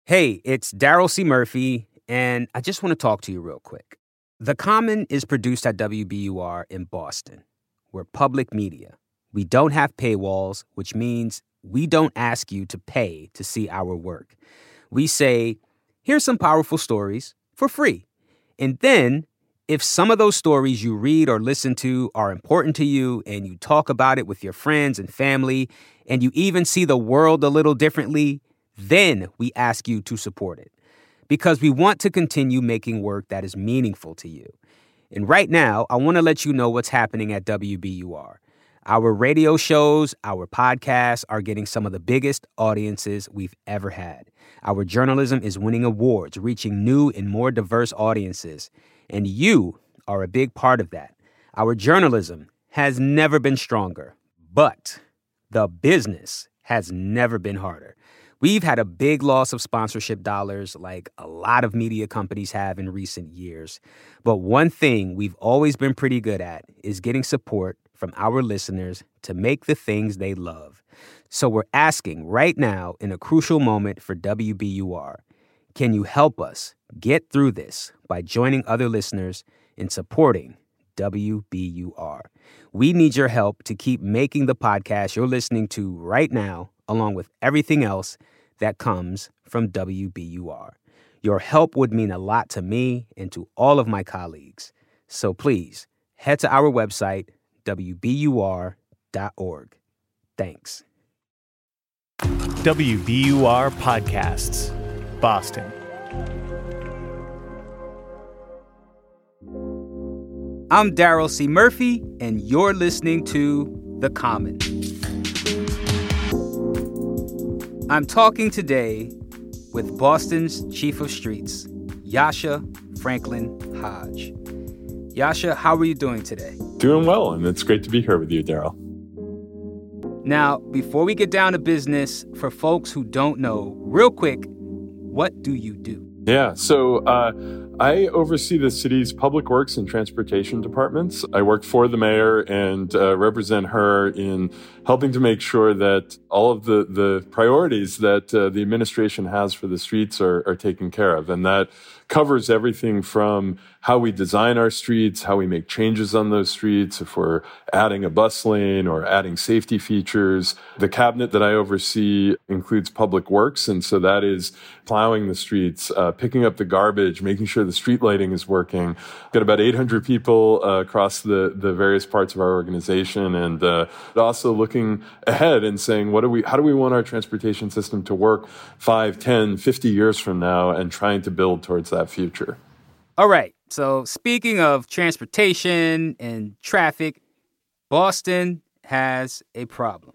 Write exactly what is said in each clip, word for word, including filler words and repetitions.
Hey, it's Daryl C. Murphy, and I just want to talk to you real quick. The Common is produced at W B U R in Boston. We're public media. We don't have paywalls, which means we don't ask you to pay to see our work. We say, here's some powerful stories for free. And then, if some of those stories you read or listen to are important to you and you talk about it with your friends and family, and you even see the world a little differently, then we ask you to support it. Because we want to continue making work that is meaningful to you. And right now, I want to let you know what's happening at W B U R. Our radio shows, our podcasts are getting some of the biggest audiences we've ever had. Our journalism is winning awards, reaching new and more diverse audiences. And you are a big part of that. Our journalism has never been stronger, but the business has never been harder. We've had a big loss of sponsorship dollars like a lot of media companies have in recent years. But one thing we've always been pretty good at is getting support from our listeners to make the things they love. So we're asking right now, in a crucial moment for W B U R, can you help us get through this by joining other listeners in supporting W B U R? We need your help to keep making the podcast you're listening to right now, along with everything else that comes from W B U R. Your help would mean a lot to me and to all of my colleagues. So please, head to our website, W B U R dot org. Thanks. W B U R Podcasts, Boston. I'm Daryl C. Murphy, and you're listening to The Common. I'm talking today with Boston's Chief of Streets, Yasha Franklin Hodge. Yasha, how are you doing today? Doing well, and it's great to be here with you, Daryl. Now, before we get down to business, for folks who don't know, real quick, what do you do? Yeah, so uh, I oversee the city's public works and transportation departments. I work for the mayor and uh, represent her in helping to make sure that all of the, the priorities that uh, the administration has for the streets are, are taken care of. And that covers everything from how we design our streets, how we make changes on those streets, if we're adding a bus lane or adding safety features. The cabinet that I oversee includes public works, and so that is plowing the streets, uh, picking up the garbage, making sure the street lighting is working. Got about eight hundred people uh, across the, the various parts of our organization, and uh, also looking ahead and saying, what do we, how do we want our transportation system to work five, ten, fifty years from now, and trying to build towards that future. All right. So speaking of transportation and traffic, Boston has a problem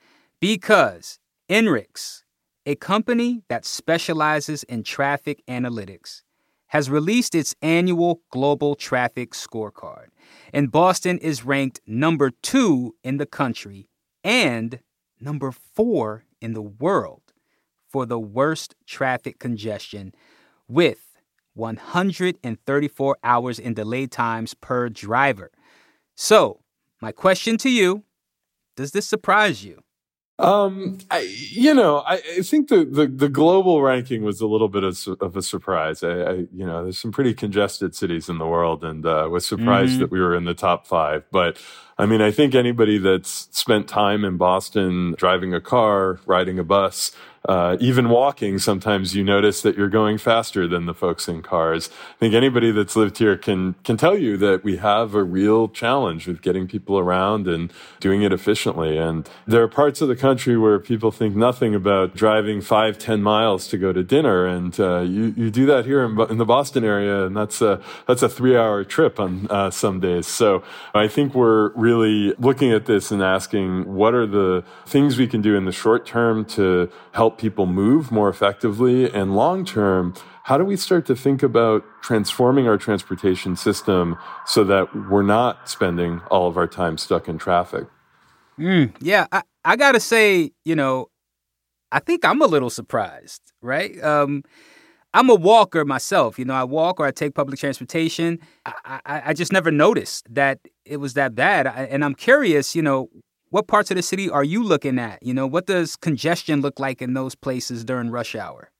because INRIX, a company that specializes in traffic analytics, has released its annual global traffic scorecard, and Boston is ranked number two in the country and number four in the world for the worst traffic congestion, with one hundred thirty-four hours in delay times per driver. So, my question to you, does this surprise you? Um, I, you know, I, I think the, the, the global ranking was a little bit of, of a surprise. I, I, you know, there's some pretty congested cities in the world, and uh, was surprised mm-hmm. that we were in the top five. But I mean, I think anybody that's spent time in Boston driving a car, riding a bus, Uh, even walking, sometimes you notice that you're going faster than the folks in cars. I think anybody that's lived here can can tell you that we have a real challenge with getting people around and doing it efficiently. And there are parts of the country where people think nothing about driving five, ten miles to go to dinner, and uh, you you do that here in, in the Boston area, and that's a that's a three-hour trip on uh, some days. So I think we're really looking at this and asking, what are the things we can do in the short term to help people move more effectively, and long term, how do we start to think about transforming our transportation system so that we're not spending all of our time stuck in traffic? Mm, yeah, I, I gotta say, you know, I think I'm a little surprised, right? Um, I'm a walker myself. You know, I walk or I take public transportation. I, I, I just never noticed that it was that bad. I, and I'm curious, you know, what parts of the city are you looking at? You know, what does congestion look like in those places during rush hour?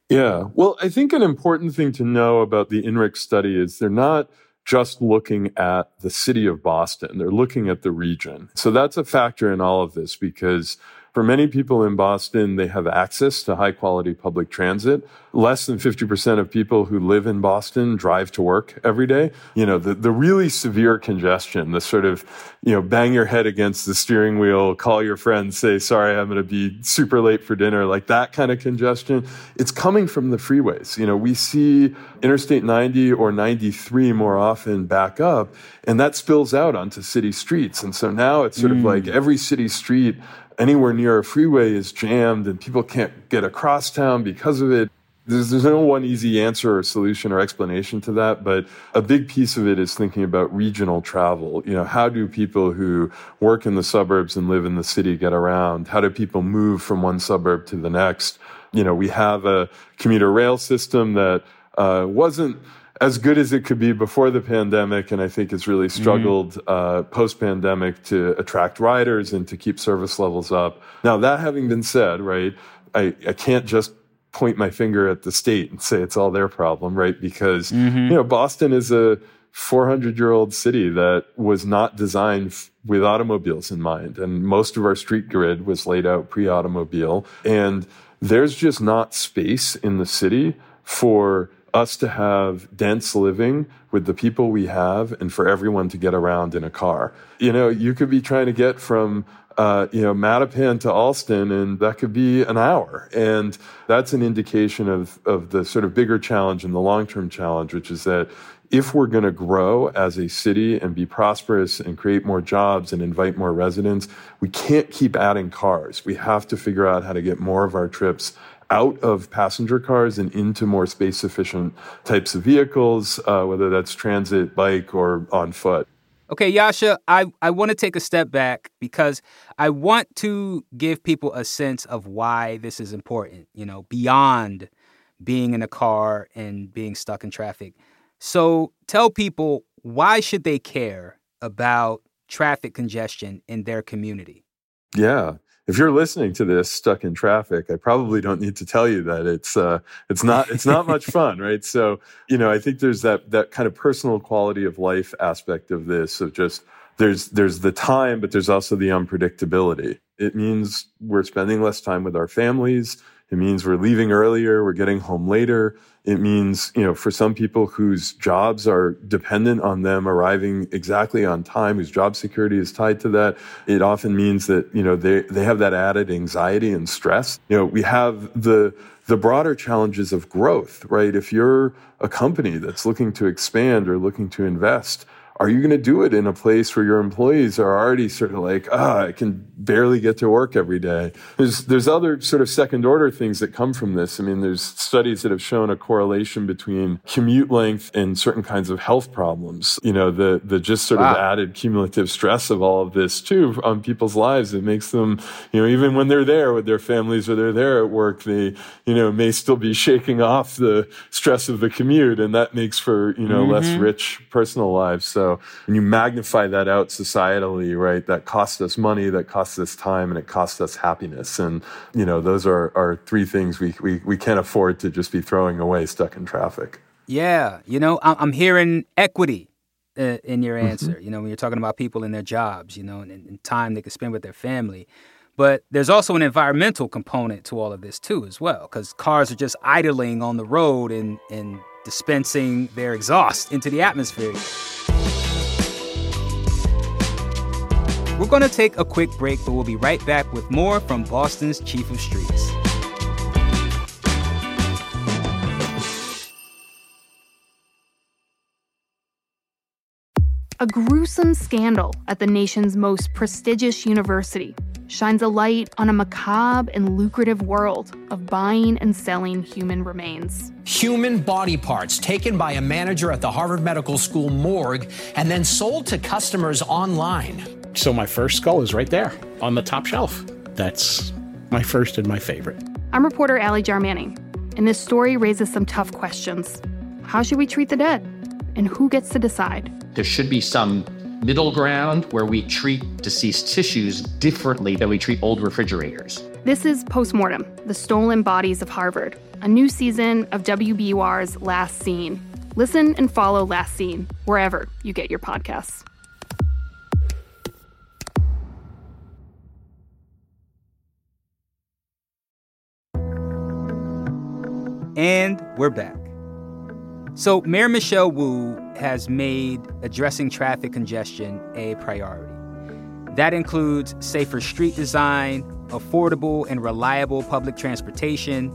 Yeah. Well, I think an important thing to know about the I N R I C study is they're not just looking at the city of Boston. They're looking at the region. So that's a factor in all of this because for many people in Boston, they have access to high quality public transit. Less than fifty percent of people who live in Boston drive to work every day. You know, the, the really severe congestion, the sort of, you know, bang your head against the steering wheel, call your friends, say, sorry, I'm going to be super late for dinner, like that kind of congestion. It's coming from the freeways. You know, we see Interstate ninety or ninety-three more often back up, and that spills out onto city streets. And so now it's sort mm. of like every city street anywhere near a freeway is jammed and people can't get across town because of it. There's, there's no one easy answer or solution or explanation to that, but a big piece of it is thinking about regional travel. You know, how do people who work in the suburbs and live in the city get around? How do people move from one suburb to the next? You know, we have a commuter rail system that uh, wasn't as good as it could be before the pandemic, and I think it's really struggled mm. uh, post-pandemic to attract riders and to keep service levels up. Now, that having been said, right, I, I can't just point my finger at the state and say it's all their problem, right? Because, mm-hmm. you know, Boston is a four hundred year old city that was not designed f- with automobiles in mind. And most of our street grid was laid out pre-automobile. And there's just not space in the city for us to have dense living with the people we have and for everyone to get around in a car. You know, you could be trying to get from, uh, you know, Mattapan to Allston, and that could be an hour. And that's an indication of, of the sort of bigger challenge and the long-term challenge, which is that if we're going to grow as a city and be prosperous and create more jobs and invite more residents, we can't keep adding cars. We have to figure out how to get more of our trips out of passenger cars and into more space-efficient types of vehicles, uh, whether that's transit, bike, or on foot. Okay, Yascha, I, I want to take a step back because I want to give people a sense of why this is important, you know, beyond being in a car and being stuck in traffic. So tell people, why should they care about traffic congestion in their community? Yeah. If you're listening to this stuck in traffic, I probably don't need to tell you that it's uh, it's not it's not much fun, right? So, you know, I think there's that that kind of personal quality of life aspect of this, of just there's there's the time, but there's also the unpredictability. It means we're spending less time with our families. It means we're leaving earlier, we're getting home later. It means, you know, for some people whose jobs are dependent on them arriving exactly on time, whose job security is tied to that, it often means that, you know, they, they have that added anxiety and stress. You know, we have the the broader challenges of growth, right? If you're a company that's looking to expand or looking to invest, are you going to do it in a place where your employees are already sort of like, ah, I can barely get to work every day? There's there's other sort of second order things that come from this. I mean, there's studies that have shown a correlation between commute length and certain kinds of health problems. You know, the the just sort wow. of added cumulative stress of all of this too on people's lives. It makes them, you know, even when they're there with their families or they're there at work, they, you know, may still be shaking off the stress of the commute, and that makes for, you know, mm-hmm. less rich personal lives. So So when you magnify that out societally, right, that costs us money, that costs us time, and it costs us happiness. And, you know, those are, are three things we, we, we can't afford to just be throwing away stuck in traffic. Yeah. You know, I'm hearing equity uh, in your answer, mm-hmm. you know, when you're talking about people in their jobs, you know, and, and time they can spend with their family. But there's also an environmental component to all of this, too, as well, because cars are just idling on the road and, and dispensing their exhaust into the atmosphere. We're going to take a quick break, but we'll be right back with more from Boston's Chief of Streets. A gruesome scandal at the nation's most prestigious university shines a light on a macabre and lucrative world of buying and selling human remains. Human body parts taken by a manager at the Harvard Medical School morgue and then sold to customers online. So my first skull is right there on the top shelf. That's my first and my favorite. I'm reporter Allie Jarmanning, and this story raises some tough questions. How should we treat the dead? And who gets to decide? There should be some middle ground where we treat deceased tissues differently than we treat old refrigerators. This is Postmortem, the Stolen Bodies of Harvard, a new season of W B U R's Last Scene. Listen and follow Last Scene wherever you get your podcasts. And we're back. So Mayor Michelle Wu has made addressing traffic congestion a priority. That includes safer street design, affordable and reliable public transportation,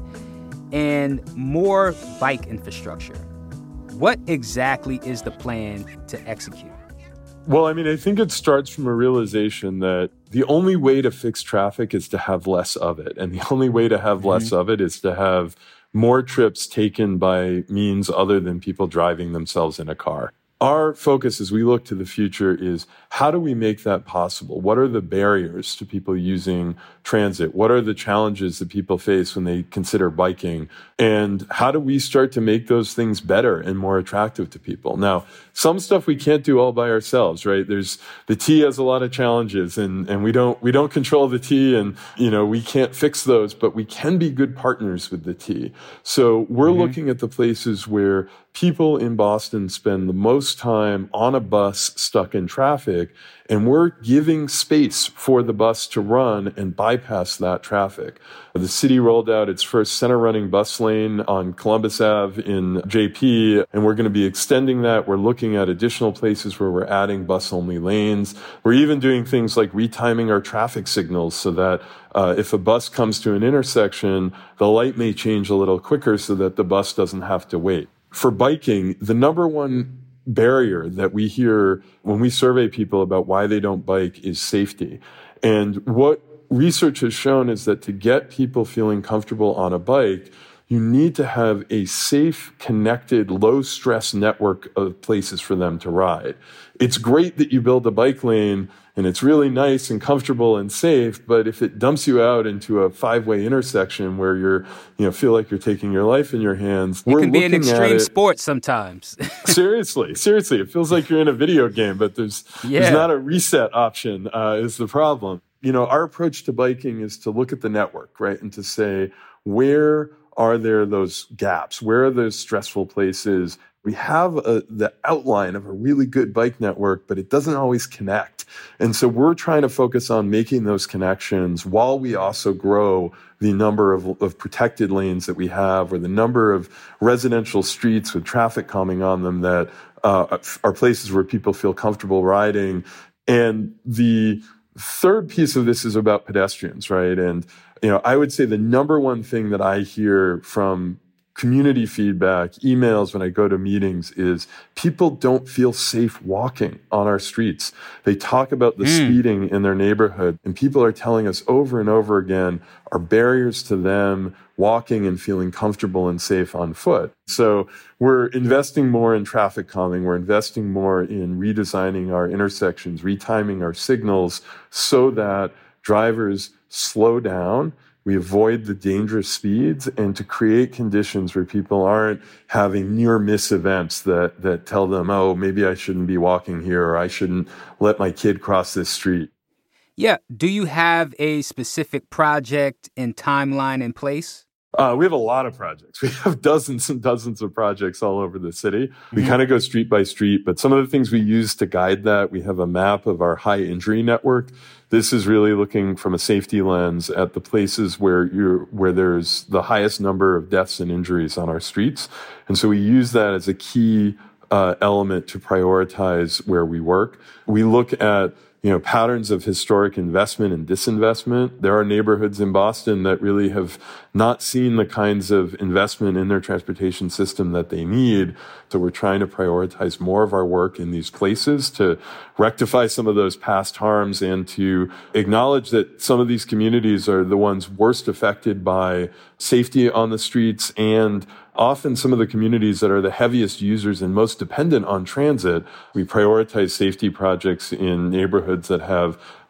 and more bike infrastructure. What exactly is the plan to execute? Well, I mean, I think it starts from a realization that the only way to fix traffic is to have less of it. And the only way to have mm-hmm. less of it is to have more trips taken by means other than people driving themselves in a car. Our focus as we look to the future is how do we make that possible? What are the barriers to people using transit? What are the challenges that people face when they consider biking? And how do we start to make those things better and more attractive to people? Now, some stuff we can't do all by ourselves, right? There's the T has a lot of challenges and, and we don't we don't control the T and you know we can't fix those, but we can be good partners with the T. So we're mm-hmm. looking at the places where people in Boston spend the most time on a bus stuck in traffic, and we're giving space for the bus to run and bypass that traffic. The city rolled out its first center-running bus lane on Columbus Avenue in J P, and we're going to be extending that. We're looking at additional places where we're adding bus-only lanes. We're even doing things like retiming our traffic signals so that uh, if a bus comes to an intersection, the light may change a little quicker so that the bus doesn't have to wait. For biking, the number one barrier that we hear when we survey people about why they don't bike is safety. And what research has shown is that to get people feeling comfortable on a bike, you need to have a safe, connected, low-stress network of places for them to ride. It's great that you build a bike lane and it's really nice and comfortable and safe, but if it dumps you out into a five-way intersection where you're, you know, feel like you're taking your life in your hands, it we're can be an extreme it, sport sometimes. seriously, seriously, it feels like you're in a video game, but there's yeah. there's not a reset option. Uh, is the problem? You know, our approach to biking is to look at the network, right, and to say where are there those gaps? Where are those stressful places? We have a, the outline of a really good bike network, but it doesn't always connect. And so we're trying to focus on making those connections while we also grow the number of, of protected lanes that we have or the number of residential streets with traffic calming on them that uh, are places where people feel comfortable riding. And the third piece of this is about pedestrians, right? And, you know, I would say the number one thing that I hear from community feedback, emails when I go to meetings is people don't feel safe walking on our streets. They talk about the mm. speeding in their neighborhood, and people are telling us over and over again are barriers to them walking and feeling comfortable and safe on foot. So we're investing more in traffic calming. We're investing more in redesigning our intersections, retiming our signals so that drivers slow down, we avoid the dangerous speeds, and to create conditions where people aren't having near-miss events that, that tell them, oh, maybe I shouldn't be walking here, or I shouldn't let my kid cross this street. Yeah. Do you have a specific project and timeline in place? Uh, we have a lot of projects. We have dozens and dozens of projects all over the city. We mm-hmm. kind of go street by street, but some of the things we use to guide that, we have a map of our high injury network. This is really looking from a safety lens at the places where you're, where there's the highest number of deaths and injuries on our streets. And so we use that as a key uh, element to prioritize where we work. We look at you know, patterns of historic investment and disinvestment. There are neighborhoods in Boston that really have not seen the kinds of investment in their transportation system that they need. So we're trying to prioritize more of our work in these places to rectify some of those past harms and to acknowledge that some of these communities are the ones worst affected by safety on the streets, and often some of the communities that are the heaviest users and most dependent on transit. We prioritize safety projects in neighborhoods that have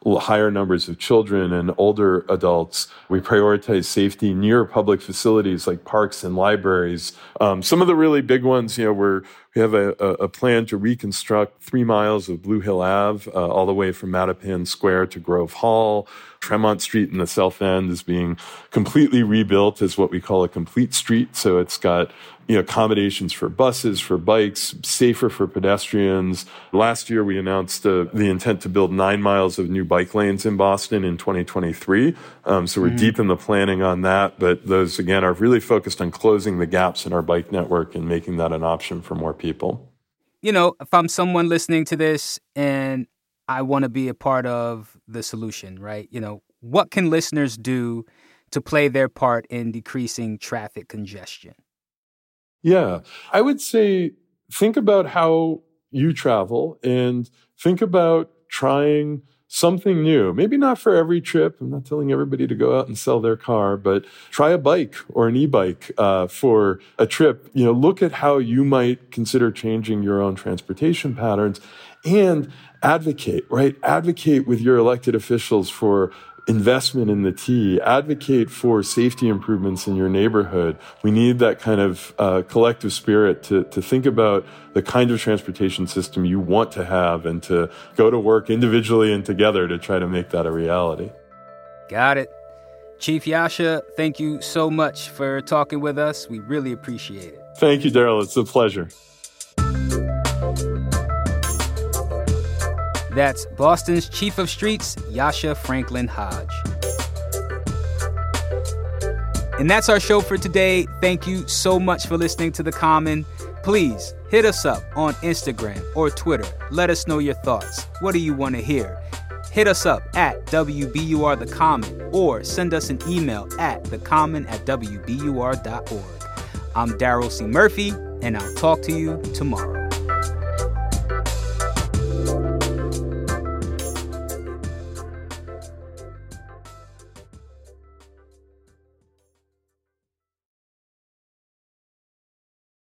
higher numbers of children and older adults. We prioritize safety near public facilities like parks and libraries. Um, some of the really big ones, you know, we're We have a, a plan to reconstruct three miles of Blue Hill Ave, uh, all the way from Mattapan Square to Grove Hall. Tremont Street in the South End is being completely rebuilt as what we call a complete street. So it's got, you know, accommodations for buses, for bikes, safer for pedestrians. Last year, we announced uh, the intent to build nine miles of new bike lanes in Boston in twenty twenty-three. Um, so we're mm-hmm. deep in the planning on that. But those, again, are really focused on closing the gaps in our bike network and making that an option for more people. You know, if I'm someone listening to this and I want to be a part of the solution, right? You know, what can listeners do to play their part in decreasing traffic congestion? Yeah, I would say think about how you travel and think about trying something new. Maybe not for every trip. I'm not telling everybody to go out and sell their car, but try a bike or an e-bike uh, for a trip. You know, look at how you might consider changing your own transportation patterns and advocate, right? Advocate with your elected officials for investment in the T. Advocate for safety improvements in your neighborhood. We need that kind of uh, collective spirit to, to think about the kind of transportation system you want to have and to go to work individually and together to try to make that a reality. Got it. Chief Jascha, thank you so much for talking with us. We really appreciate it. Thank you, Daryl. It's a pleasure. That's Boston's Chief of Streets, Jascha Franklin Hodge. And that's our show for today. Thank you so much for listening to The Common. Please hit us up on Instagram or Twitter. Let us know your thoughts. What do you want to hear? Hit us up at W B U R The Common or send us an email at thecommon at W B U R dot org. I'm Daryl C. Murphy, and I'll talk to you tomorrow.